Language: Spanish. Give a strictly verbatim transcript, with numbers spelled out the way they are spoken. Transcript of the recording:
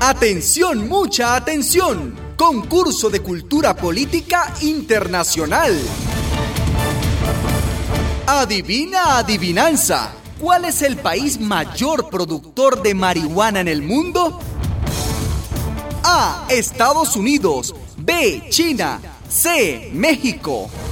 Atención, mucha atención. Concurso de Cultura Política Internacional. Adivina adivinanza. ¿Cuál es el país mayor productor de marihuana en el mundo? A. Estados Unidos. B. China. C. México.